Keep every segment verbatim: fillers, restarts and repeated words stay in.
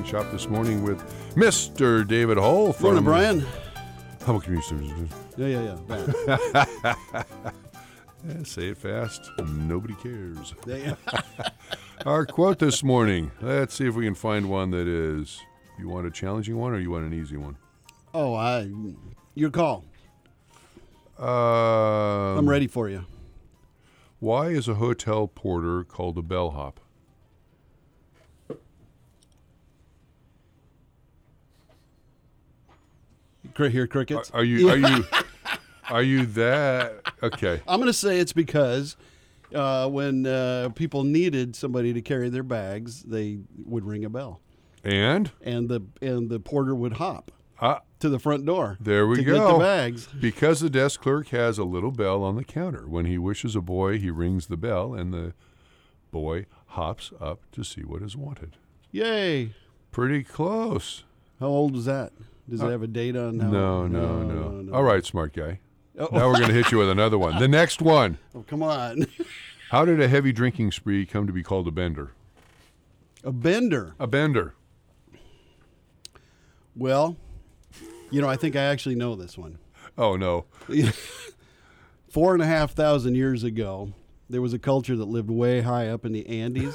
Shop this morning with Mister David Hull from Morning, Brian. Humble Community. Yeah, yeah, yeah. Yeah, say it fast. Nobody cares. Yeah, yeah. Our quote this morning. Let's see if we can find one that is. You want a challenging one or you want an easy one? Oh, I. Your call. Um, I'm ready for you. Why is a hotel porter called a bellhop? Hear crickets? Are, are you? Are you? Are you that? Okay. I'm going to say it's because uh, when uh, people needed somebody to carry their bags, they would ring a bell, And and the and the porter would hop ah, to the front door. there we to go. get the bags. Because the desk clerk has a little bell on the counter. When he wishes a boy, he rings the bell, and the boy hops up to see what is wanted. Yay! Pretty close. How old was that? Does it have a date on how? No, no, no. no. All right, smart guy. Oh. Now we're going to hit you with another one. The next one. Oh, come on. How did a heavy drinking spree come to be called a bender? A bender. A bender. Well, you know, I think I actually know this one. Oh, no. Four and a half thousand years ago, there was a culture that lived way high up in the Andes.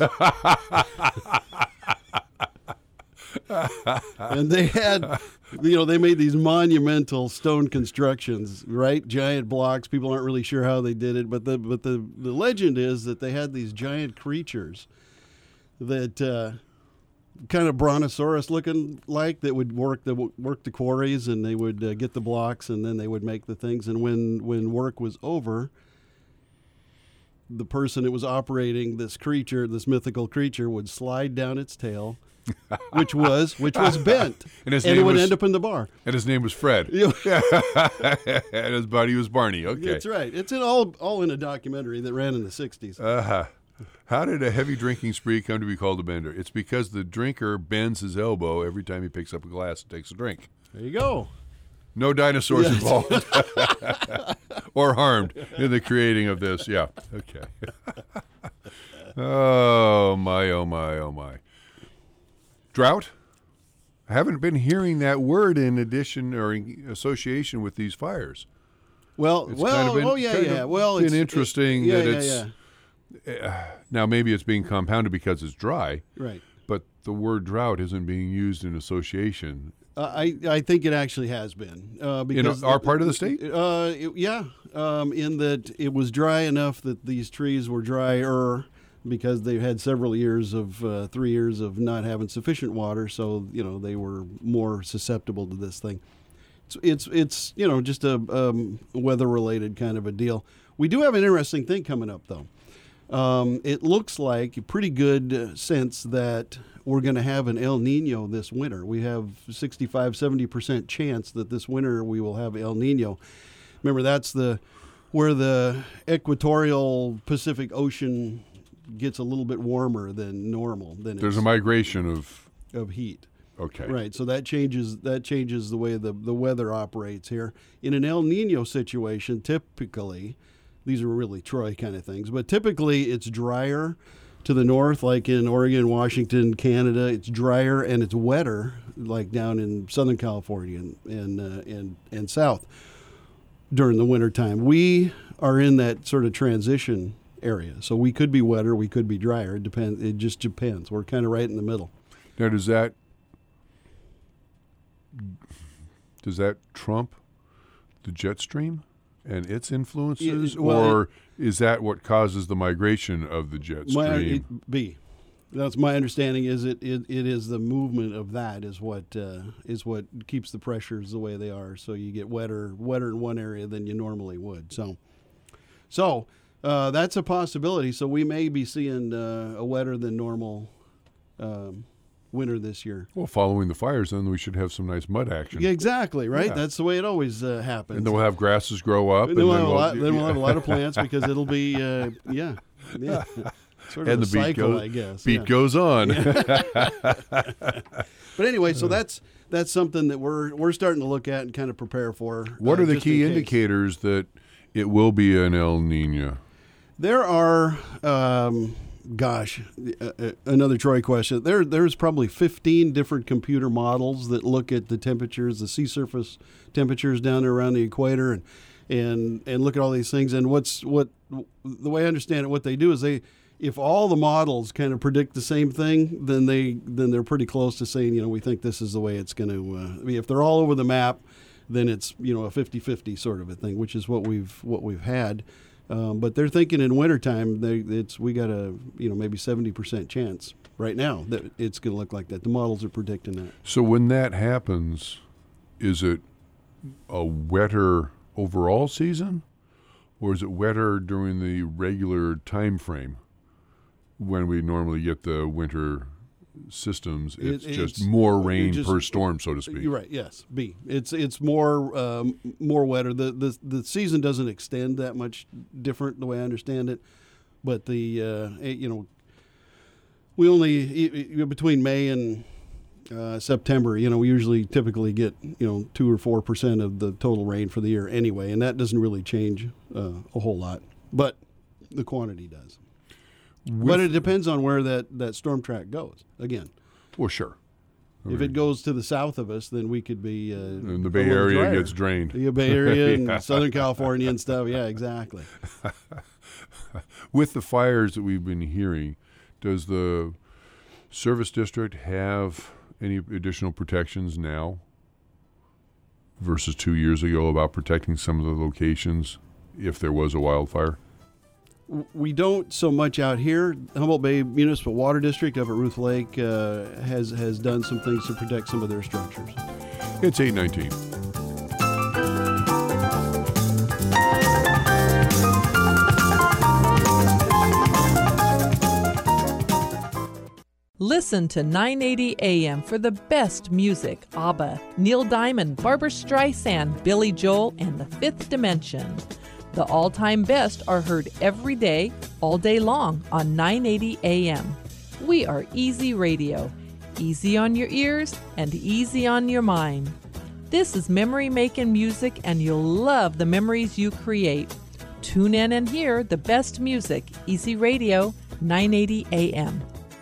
And they had, you know, they made these monumental stone constructions, right? Giant blocks. People aren't really sure how they did it, but the but the, the legend is that they had these giant creatures that uh, kind of brontosaurus looking like that would work the work the quarries, and they would uh, get the blocks, and then they would make the things. And when when work was over, the person that was operating this creature, this mythical creature, would slide down its tail. which was which was bent, And his and name it would was- end up in the bar. And his name was Fred. You know, And his buddy was Barney. Okay. That's right. It's in all all in a documentary that ran in the sixties. Uh-huh. How did a heavy drinking spree come to be called a bender? It's because the drinker bends his elbow every time he picks up a glass and takes a drink. There you go. No dinosaurs Yes. involved or harmed in the creating of this. Yeah. Okay. Oh, my, oh, my, oh, my. Drought? I haven't been hearing that word in addition or in association with these fires. Well, It's well, kind of been- oh yeah, kind yeah. of Well, been it's interesting it, yeah, that yeah, it's- yeah. Now, maybe it's being compounded because it's dry, Right. but the word drought isn't being used in association. Uh, I I think it actually has been uh, because our part of the state? Uh, it- yeah, um, in that it was dry enough that these trees were drier because they've had several years of uh, three years of not having sufficient water, so you know they were more susceptible to this thing. It's it's, it's you know just a um, weather related kind of a deal. We do have an interesting thing coming up though. Um, it looks like a pretty good sense that we're going to have an El Nino this winter. We have sixty-five, seventy percent chance that this winter we will have El Nino. Remember, that's the where the equatorial Pacific Ocean gets a little bit warmer than normal. Than There's a it's migration of, of heat. okay. Right, so that changes that changes the way the, the weather operates here. In an El Nino situation, typically, these are really Troy kind of things, but typically it's drier to the north, like in Oregon, Washington, Canada. It's drier and it's wetter, like down in Southern California and and uh, and, and south during the wintertime. We are in that sort of transition area, so we could be wetter, we could be drier. It depends. It just depends. We're kind of right in the middle. Now, does that does that trump the jet stream and its influences, Yeah, well, or is that what causes the migration of the jet My, stream? it, B. That's my understanding. Is it, it, it is the movement of that is what uh, is what keeps the pressures the way they are. So you get wetter wetter in one area than you normally would. So, so uh, that's a possibility. So we may be seeing uh, a wetter than normal um, winter this year. Well, following the fires, then we should have some nice mud action. Yeah, exactly. Right. Yeah. That's the way it always uh, happens. And then we'll have grasses grow up. Then and we'll, then have, a we'll, lot, then we'll yeah. have a lot of plants because it'll be uh, yeah yeah. Sort of And a the beat cycle, goes, I guess. beat yeah. goes on. But anyway, so that's that's something that we're we're starting to look at and kind of prepare for. What uh, are the just key in case. indicators that it will be an El Nino? There are um, gosh, uh, another Troy question. There, there's probably fifteen different computer models that look at the temperatures, the sea surface temperatures down there around the equator, and and and look at all these things. And what's what the way I understand it, what they do is they, if all the models kind of predict the same thing, then they then they're pretty close to saying, you know, we think this is the way it's going to. Uh, I mean, if they're all over the map, then it's, you know, a fifty-fifty sort of a thing, which is what we've what we've had. Um, but they're thinking in wintertime, they, it's we got a, you know, maybe seventy percent chance right now that it's going to look like that. The models are predicting that. So when that happens, is it a wetter overall season, or is it wetter during the regular time frame when we normally get the winter systems? It's, it, it's just more rain just, per storm, so to speak. You're right. Yes, B. It's it's more um, more wetter. The, the the season doesn't extend that much different, the way I understand it. But the uh, it, you know, we only it, it, between May and uh, September, you know, we usually typically get, you know, two or four percent of the total rain for the year anyway, and that doesn't really change uh, a whole lot. But the quantity does. With, but it depends on where that, that storm track goes, again. Well, sure. I if mean, it goes to the south of us, then we could be... Uh, and the Bay Area drier. Gets drained. The Bay Area and Southern California and stuff. Yeah, exactly. With the fires that we've been hearing, does the service district have any additional protections now versus two years ago about protecting some of the locations if there was a wildfire? We don't so much out here. Humboldt Bay Municipal Water District up at Ruth Lake uh, has has done some things to protect some of their structures. It's eight nineteen. Listen to nine eighty A M for the best music. ABBA, Neil Diamond, Barbra Streisand, Billy Joel, and The Fifth Dimension. The all-time best are heard every day, all day long on nine eighty A M. We are Easy Radio. Easy on your ears and easy on your mind. This is memory-making music, and you'll love the memories you create. Tune in and hear the best music. Easy Radio, nine eighty A M.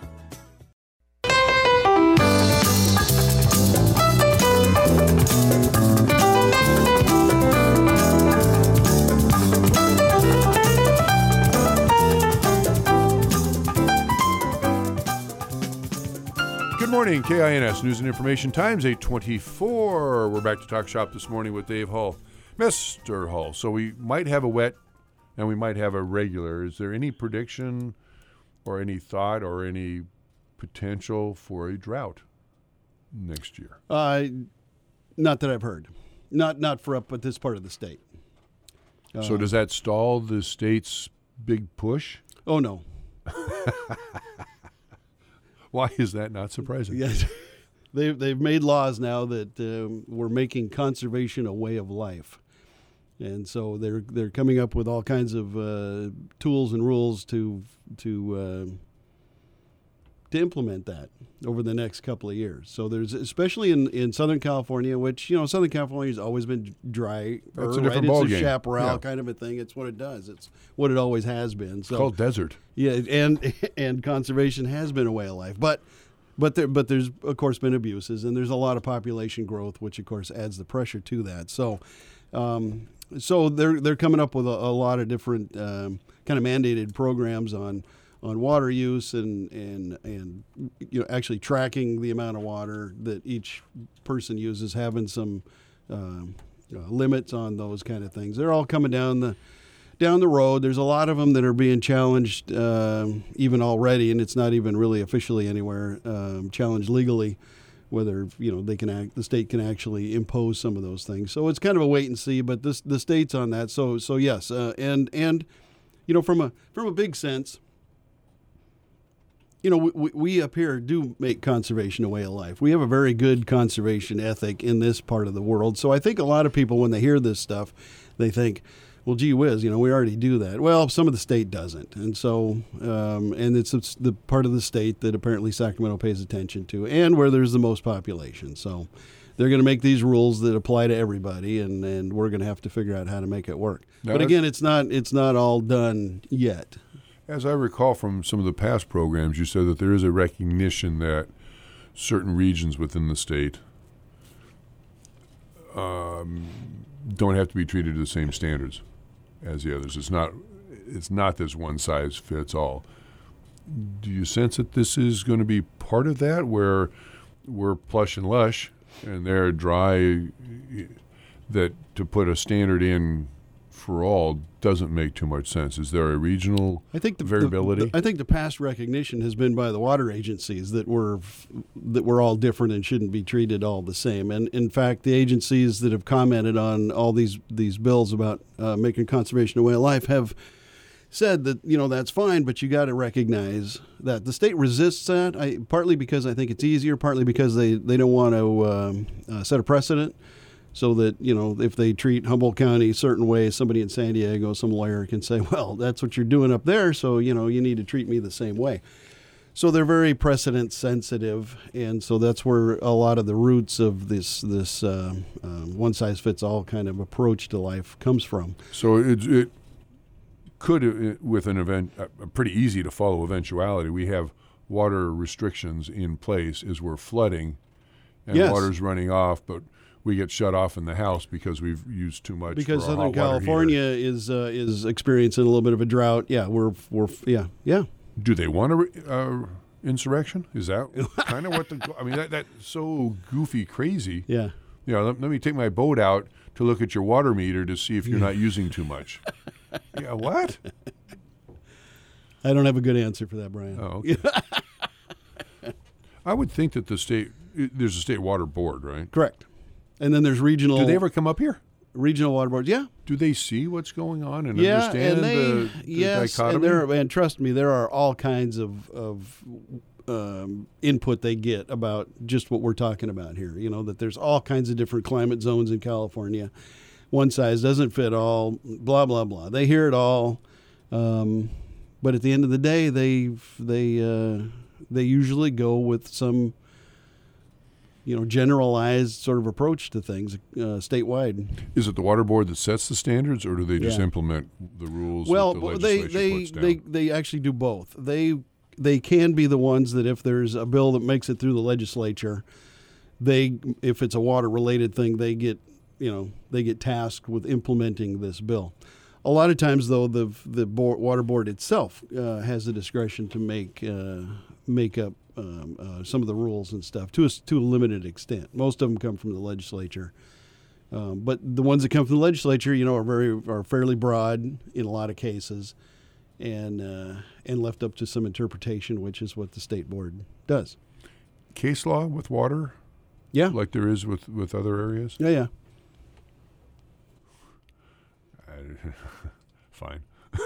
Good morning, K I N S News and Information Times, eight twenty-four. We're back to Talk Shop this morning with Dave Hull. Mister Hull, so we might have a wet and we might have a regular. Is there any prediction or any thought or any potential for a drought next year? Uh, not that I've heard. Not not for up at this part of the state. So uh, does that stall the state's big push? Oh, no. Why is that not surprising? Yes, they've they've made laws now that um, we're making conservation a way of life, and so they're they're coming up with all kinds of uh, tools and rules to to uh, to implement that over the next couple of years. So there's, especially in, in Southern California, which, you know, Southern California's always been dry. That's a different right? ball It's a game. chaparral Yeah. kind of a thing. It's what it does. It's what it always has been. So It's called desert. yeah, and and conservation has been a way of life, but but there but there's of course been abuses, and there's a lot of population growth, which of course adds the pressure to that. So, um, so they're they're coming up with a, a lot of different um, kind of mandated programs on on water use and and and you know, actually tracking the amount of water that each person uses, having some um, uh, limits on those kind of things. They're all coming down the down the road. There's a lot of them that are being challenged um, even already, and it's not even really officially anywhere um, challenged legally, whether, you know, they can act, the state can actually impose some of those things. So it's kind of a wait and see, but this the state's on that. So so yes, uh, and and you know, from a from a big sense, you know, we, we up here do make conservation a way of life. We have a very good conservation ethic in this part of the world. So I think a lot of people, when they hear this stuff, they think, well, gee whiz, you know, we already do that. Well, some of the state doesn't. And so, um, and it's, it's the part of the state that apparently Sacramento pays attention to, and where there's the most population. So they're going to make these rules that apply to everybody, and, and we're going to have to figure out how to make it work. Now, but again, it's not it's not all done yet. As I recall from some of the past programs, you said that there is a recognition that certain regions within the state um, don't have to be treated to the same standards as the others. It's not it's not this one size fits all. Do you sense that this is going to be part of that, where we're plush and lush and they're dry, that to put a standard in for all doesn't make too much sense? Is there a regional I think the, variability? The, the, I think the past recognition has been by the water agencies that we're that we're all different and shouldn't be treated all the same. And in fact, the agencies that have commented on all these these bills about uh, making conservation a way of life have said that, you know, that's fine, but you got to recognize that the state resists that. I, partly because I think it's easier, partly because they they don't want to um, uh, set a precedent. So that, you know, if they treat Humboldt County a certain way, somebody in San Diego, some lawyer can say, well, that's what you're doing up there, so, you know, you need to treat me the same way. So they're very precedent sensitive, and so that's where a lot of the roots of this this uh, um, one-size-fits-all kind of approach to life comes from. So it, it could, uh, with an event, a pretty easy to follow eventuality, we have water restrictions in place as we're flooding and yes. water's running off, but we get shut off in the house because we've used too much. Because for our Southern hot water California heater. is uh, is experiencing a little bit of a drought. Yeah, we're we're yeah yeah. Do they want a re- uh, insurrection? Is that kind of what the? I mean, that that's so goofy, crazy. Yeah. You know, let, let me take my boat out to look at your water meter to see if you're not using too much. Yeah, what? I don't have a good answer for that, Brian. Oh, okay. I would think that the state, there's a state water board, right? Correct. And then there's regional. Do they ever come up here? Regional water boards, yeah. Do they see what's going on and yeah, understand and they, the, the yes, dichotomy? and there, and trust me, there are all kinds of of um, input they get about just what we're talking about here. You know, that there's all kinds of different climate zones in California. One size doesn't fit all. Blah blah blah. They hear it all, um, but at the end of the day, they they uh, they usually go with some, you know, generalized sort of approach to things uh, statewide. Is it the water board that sets the standards, or do they just Yeah. implement the rules Well, that the they legislature they puts down? they they actually do both. They they can be the ones that if there's a bill that makes it through the legislature, they if it's a water related thing, they get you know they get tasked with implementing this bill. A lot of times, though, the the board, water board itself uh, has the discretion to make uh, make up um, uh, some of the rules and stuff to a, to a limited extent. Most of them come from the legislature, um, but the ones that come from the legislature, you know, are very are fairly broad in a lot of cases, and uh, and left up to some interpretation, which is what the state board does. Case law with water, Yeah, like there is with, with other areas? yeah, yeah. Fine.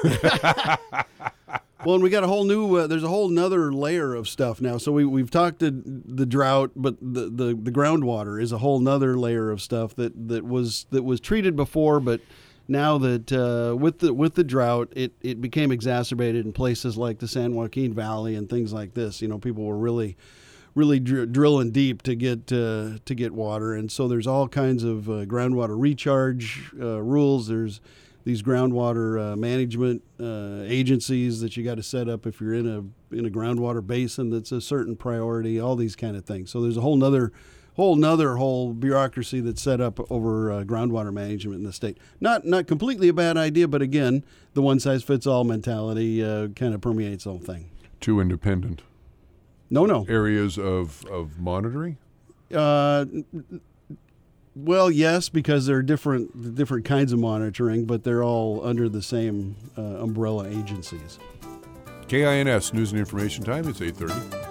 Well, and we got a whole new. Uh, there's a whole nother layer of stuff now. So we we've talked to the drought, but the, the, the groundwater is a whole nother layer of stuff that, that was that was treated before, but now that uh, with the with the drought, it, it became exacerbated in places like the San Joaquin Valley and things like this. You know, people were really really dr- drilling deep to get uh, to get water, and so there's all kinds of uh, groundwater recharge uh, rules. There's these groundwater uh, management uh, agencies that you got to set up if you're in a in a groundwater basin that's a certain priority. All these kind of things. So there's a whole nother whole nother whole bureaucracy that's set up over uh, groundwater management in the state. Not not completely a bad idea, but again, the one size fits all mentality uh, kind of permeates the whole thing. Two independent No, no. areas of, of monitoring? Uh, well, yes, because there are different different kinds of monitoring, but they're all under the same uh, umbrella agencies. K I N S News and Information Time. It's eight thirty.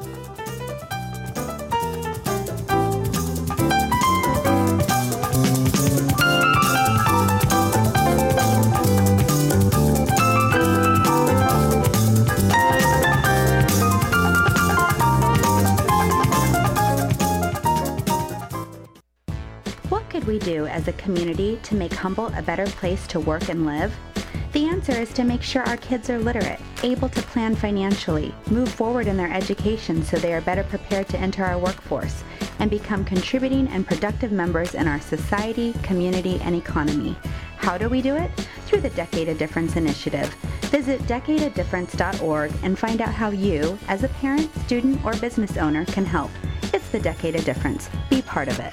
What could we do as a community to make Humboldt a better place to work and live? The answer is to make sure our kids are literate, able to plan financially, move forward in their education so they are better prepared to enter our workforce, and become contributing and productive members in our society, community, and economy. How do we do it? Through the Decade of Difference initiative. The Visit decade a difference dot org and find out how you, as a parent, student, or business owner, can help. It's the Decade of Difference. Be part of it.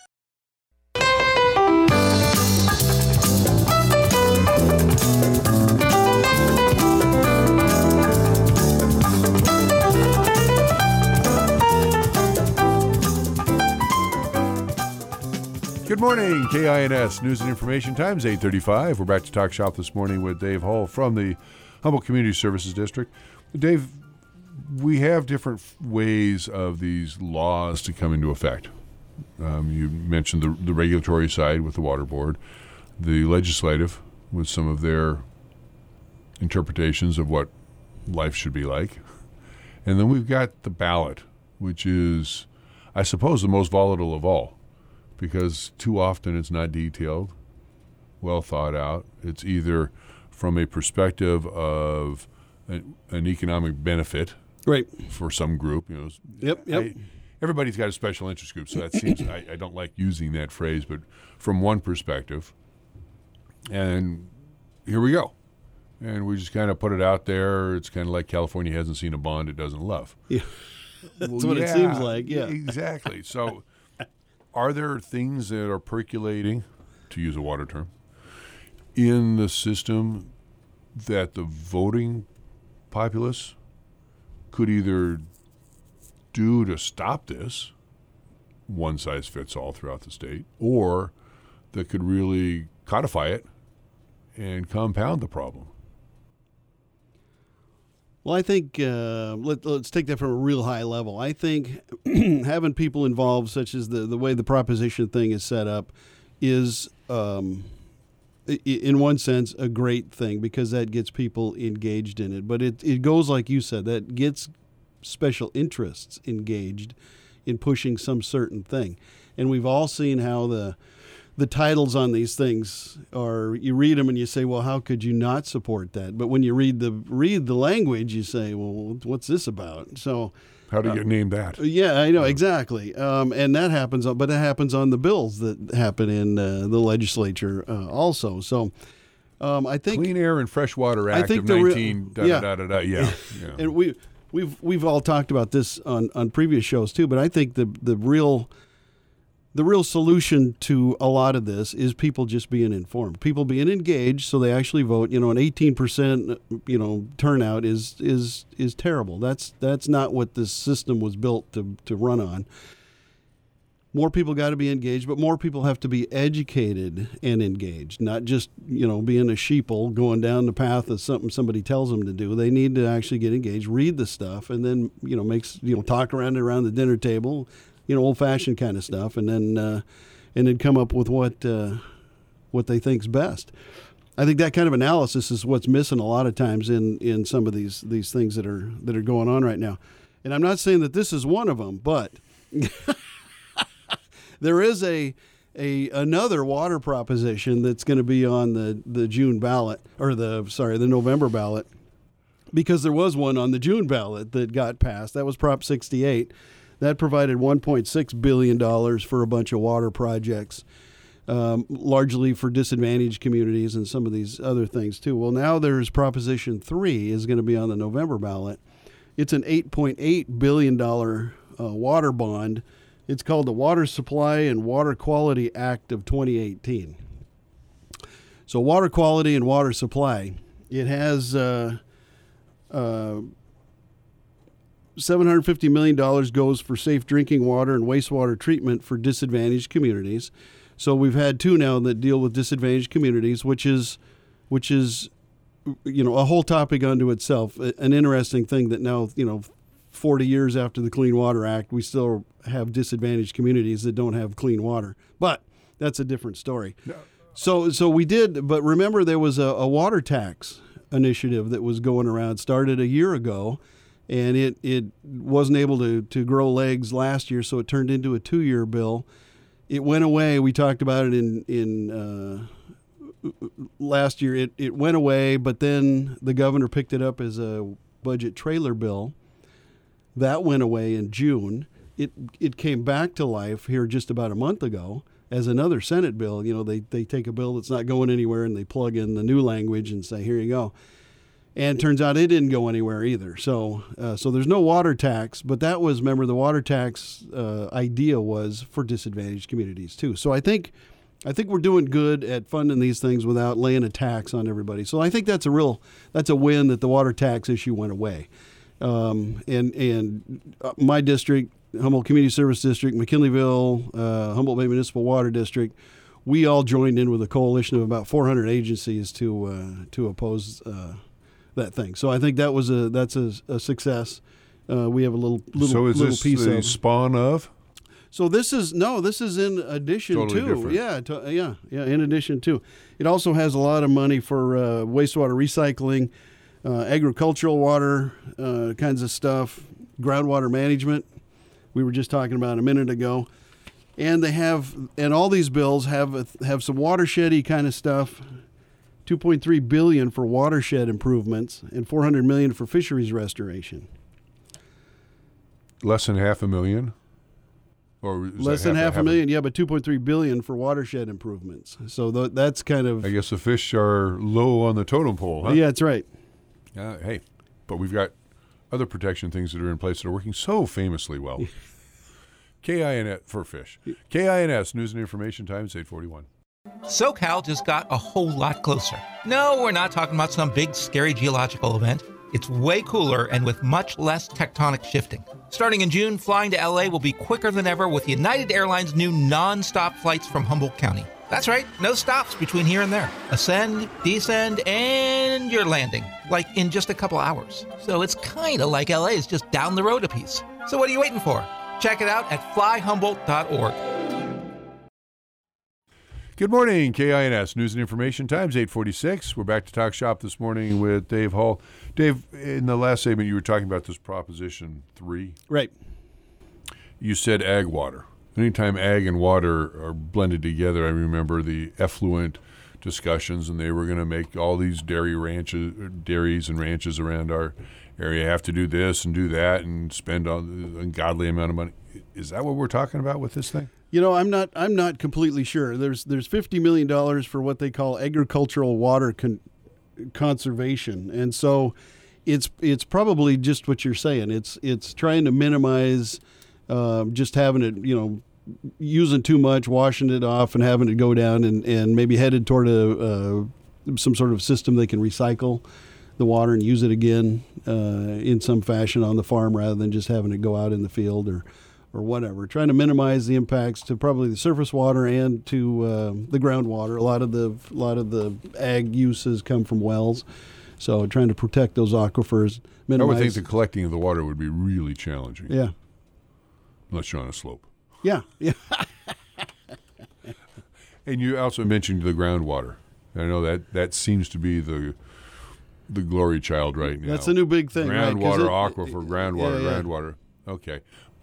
Good morning, K I N S News and Information Times, eight thirty-five. We're back to Talk Shop this morning with Dave Hull from the Humboldt Community Services District. Dave, we have different ways of these laws to come into effect. Um, you mentioned the, the regulatory side with the Water Board, the legislative with some of their interpretations of what life should be like. And then we've got the ballot, which is, I suppose, the most volatile of all, because too often it's not detailed, well thought out. It's either from a perspective of an, an economic benefit, right, for some group. You know, yep, yep. I, everybody's got a special interest group, so that seems I, I don't like using that phrase, but from one perspective. And here we go, and we just kind of put it out there. It's kind of like California hasn't seen a bond it doesn't love. Yeah, that's well, what yeah, it seems like. Yeah, exactly. So. Are there things that are percolating, to use a water term, in the system that the voting populace could either do to stop this, one size fits all throughout the state, or that could really codify it and compound the problem? Well, I think uh, let, let's take that from a real high level. I think having people involved, such as the, the way the proposition thing is set up, is, um, in one sense, a great thing because that gets people engaged in it. But it, it goes like you said, that gets special interests engaged in pushing some certain thing. And we've all seen how the the titles on these things are, you read them and you say, well, how could you not support that? But when you read the read the language, you say, well, what's this about? So how do you uh, name that? Yeah, I know, exactly. Um, and that happens, but it happens on the bills that happen in uh, the legislature uh, also. So um, I think Clean Air and Freshwater Act I think of the re- nineteen da, yeah. da, da, da, da, yeah. yeah. And we we've we've all talked about this on, on previous shows too, but I think the the real The real solution to a lot of this is people just being informed, people being engaged, so they actually vote. You know, an eighteen percent, you know, turnout is is is terrible. That's that's not what this system was built to to run on. More people got to be engaged, but more people have to be educated and engaged, not just, you know, being a sheeple going down the path of something somebody tells them to do. They need to actually get engaged, read the stuff, and then, you know, makes you know talk around around the dinner table. You know, old-fashioned kind of stuff, and then uh, and then come up with what uh, what they think's best. I think that kind of analysis is what's missing a lot of times in, in some of these these things that are that are going on right now. And I'm not saying that this is one of them, but there is a a another water proposition that's going to be on the, the June ballot or the sorry the November ballot, because there was one on the June ballot that got passed. That was Prop sixty-eight. That provided one point six billion dollars for a bunch of water projects, um, largely for disadvantaged communities and some of these other things too. Well, now there's Proposition three is going to be on the November ballot. It's an eight point eight billion dollars uh, water bond. It's called the Water Supply and Water Quality Act of twenty eighteen. So water quality and water supply, it has... Uh, uh, seven hundred fifty million dollars goes for safe drinking water and wastewater treatment for disadvantaged communities. So we've had two now that deal with disadvantaged communities, which is, which is, you know, a whole topic unto itself. An interesting thing that now, you know, forty years after the Clean Water Act, we still have disadvantaged communities that don't have clean water. But that's a different story. No. So, so we did, but remember there was a, a water tax initiative that was going around, started a year ago. And it, it wasn't able to, to grow legs last year, so it turned into a two-year bill. It went away. We talked about it in in uh, last year. It, it went away, but then the governor picked it up as a budget trailer bill. That went away in June. It it came back to life here just about a month ago as another Senate bill. You know, they, they take a bill that's not going anywhere and they plug in the new language and say, here you go. And turns out it didn't go anywhere either. So uh, so there's no water tax, but that was, remember, the water tax uh, idea was for disadvantaged communities too. So I think I think we're doing good at funding these things without laying a tax on everybody. So I think that's a real that's a win that the water tax issue went away. Um, and and my district, Humboldt Community Service District, McKinleyville, uh, Humboldt Bay Municipal Water District, we all joined in with a coalition of about four hundred agencies to uh, to oppose Uh, that thing. So I think that was a that's a, a success. Uh, we have a little little, so is little this piece the of. spawn of? So this is no, this is in addition Totally to. different. Yeah, to, yeah, yeah. In addition to, it also has a lot of money for uh, wastewater recycling, uh, agricultural water uh, kinds of stuff, groundwater management. We were just talking about a minute ago, and they have and all these bills have a, have some watershedy kind of stuff. two point three billion dollars for watershed improvements and four hundred million dollars for fisheries restoration. Less than half a million? Or is Less that than half, half a million, yeah, but two point three billion dollars for watershed improvements. So th- that's kind of... I guess the fish are low on the totem pole, huh? Yeah, that's right. Uh, hey, but we've got other protection things that are in place that are working so famously well. K I N S for fish. K I N S, News and Information Times, eight forty-one. SoCal just got a whole lot closer. No, we're not talking about some big, scary geological event. It's way cooler and with much less tectonic shifting. Starting in June, flying to L A will be quicker than ever with United Airlines' new non-stop flights from Humboldt County. That's right, no stops between here and there. Ascend, descend, and you're landing, like in just a couple hours. So it's kind of like L A is just down the road a piece. So what are you waiting for? Check it out at fly humboldt dot org. Good morning, K I N S, News and Information Times, eight forty-six. We're back to Talk Shop this morning with Dave Hall. Dave, in the last segment, you were talking about this Proposition three. Right. You said ag water. Anytime ag and water are blended together, I remember the effluent discussions, and they were going to make all these dairy ranches, dairies and ranches around our area have to do this and do that and spend an ungodly amount of money. Is that what we're talking about with this thing? You know, I'm not. I'm not completely sure. There's there's fifty million dollars for what they call agricultural water con- conservation, and so it's it's probably just what you're saying. It's it's trying to minimize uh, just having it, you know, using too much, washing it off, and having it go down, and, and maybe headed toward a uh, some sort of system they can recycle the water and use it again uh, in some fashion on the farm rather than just having it go out in the field or. or whatever, trying to minimize the impacts to probably the surface water and to uh, the groundwater. A lot of the a lot of the ag uses come from wells, so trying to protect those aquifers. Minimize. I would think the collecting of the water would be really challenging. Yeah. Unless you're on a slope. Yeah. Yeah. And you also mentioned the groundwater. I know that that seems to be the the glory child right now. That's a new big thing. Groundwater, right? aquifer, groundwater, yeah, yeah. groundwater. Okay.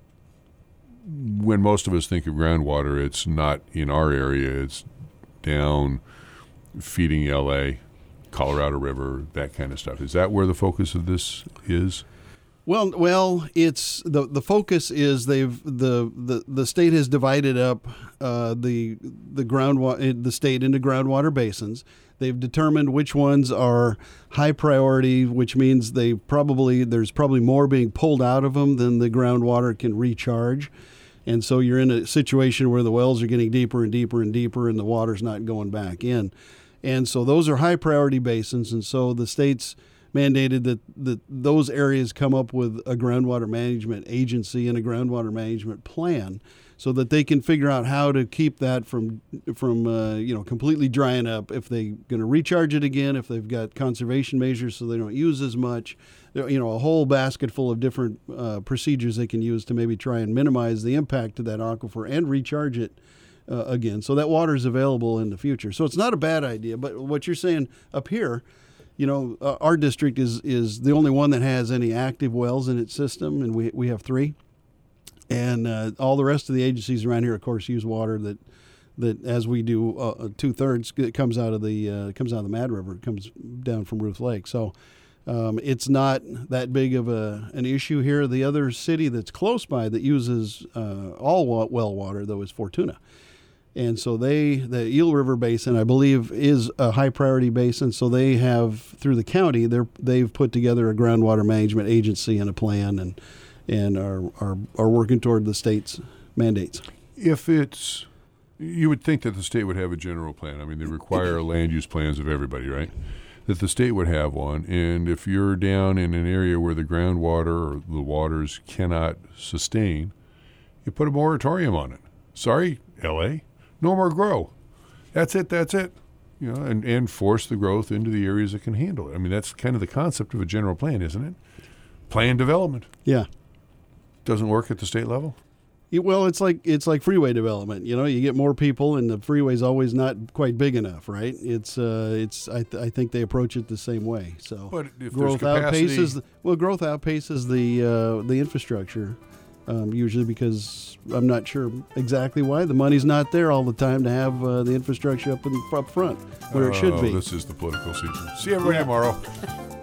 When most of us think of groundwater, it's not in our area. It's down feeding L A, Colorado River, that kind of stuff. Is that where the focus of this is? Well, well, it's the the focus is they've the the, the state has divided up uh, the the groundwater the state into groundwater basins. They've determined which ones are high priority, which means they probably there's probably more being pulled out of them than the groundwater can recharge. And so you're in a situation where the wells are getting deeper and deeper and deeper and the water's not going back in. And so those are high priority basins. And so the state's mandated that, that those areas come up with a groundwater management agency and a groundwater management plan so that they can figure out how to keep that from, from uh, you know, completely drying up. If they're going to recharge it again, if they've got conservation measures so they don't use as much, you know, a whole basket full of different uh, procedures they can use to maybe try and minimize the impact to that aquifer and recharge it uh, again. So that water is available in the future. So it's not a bad idea. But what you're saying up here, you know, uh, our district is is the only one that has any active wells in its system, and we we have three. And uh, all the rest of the agencies around here, of course, use water that, that as we do, uh, two thirds it comes out of the uh, comes out of the Mad River. It comes down from Ruth Lake. So um, it's not that big of a an issue here. The other city that's close by that uses uh, all well water though is Fortuna, And so they, the Eel River Basin, I believe, is a high priority basin. So they have, through the county, they're, they've put together a groundwater management agency and a plan, and and are are, are working toward the state's mandates. If it's, you would think that the state would have a general plan. I mean, they require land use plans of everybody, right? That the state would have one. And if you're down in an area where the groundwater or the waters cannot sustain, you put a moratorium on it. Sorry, L A, no more grow. That's it, that's it. You know, and, and force the growth into the areas that can handle it. I mean, that's kind of the concept of a general plan, isn't it? Planned development. Yeah. Doesn't work at the state level? It, well, it's like it's like freeway development. You know, you get more people, and the freeway's always not quite big enough, right? It's uh, it's. I, th- I think they approach it the same way. So But if growth there's capacity, outpaces well, growth outpaces the uh, the infrastructure. Um, usually because I'm not sure exactly why. The money's not there all the time to have uh, the infrastructure up in up front where it should Oh, be. This is the political season. See everybody Yeah. tomorrow.